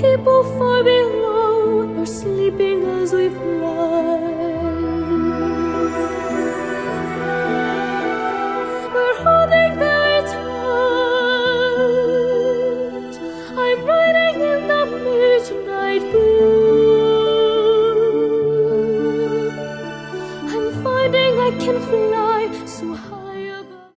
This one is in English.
people far below are sleeping as we fly.